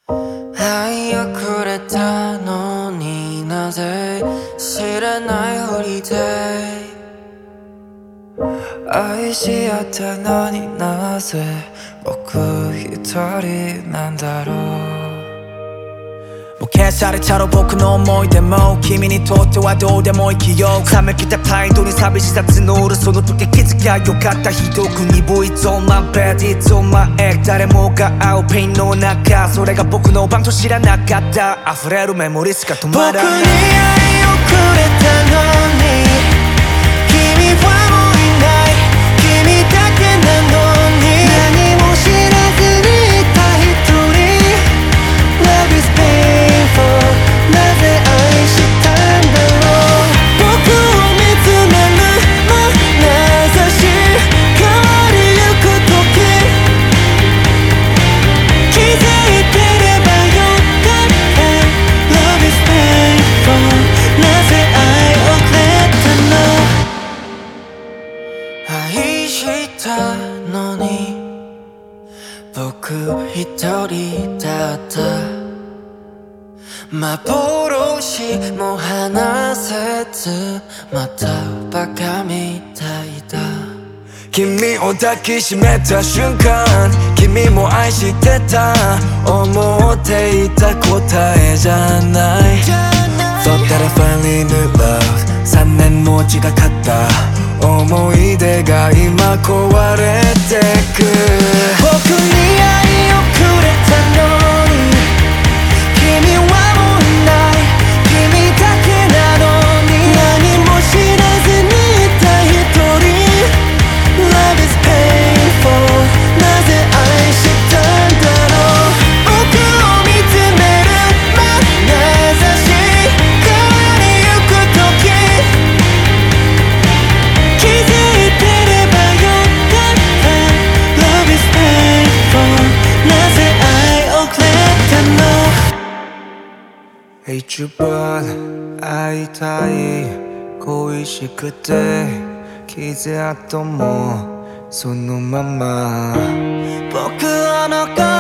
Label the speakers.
Speaker 1: 愛遅れたのになぜ知らないふりで愛し合ったのになぜ僕一人なんだろう
Speaker 2: もう消されたろ僕の思い出も君にとってはどうでもいい記憶冷めきた態度に寂しさ募るその時気づきゃよかったひどく鈍い It's on my bed, it's on my egg 誰もが会うペインの中それが僕の番と知らなかった溢れるメモリーが止まらない
Speaker 1: 僕に愛をくれたのに君はもういない君だけなのに何も知らずにいた一人 Love is painful なぜ愛したんだろう僕を見つめる眼差し変わりゆく時気づいてればよかった Love is painful なぜ愛をくれたの愛したのに僕一人だった幻も話せずまたバカみたいだ
Speaker 2: 君を抱きしめた瞬間君も愛してた思っていた答えじゃない Thought that I finally knew love 3年も違かった思い出が今壊れてく
Speaker 1: 僕に愛をくれたのに君はもういない君だけなのに何も知らずにいた一人 Love is painful なぜ愛したんだろう僕を見つめる眼差し変わりゆく時気づいてればよかった Love is painful なぜ愛をくれたの
Speaker 2: 一番会いたい恋しくて傷跡もそのまま
Speaker 1: 僕の声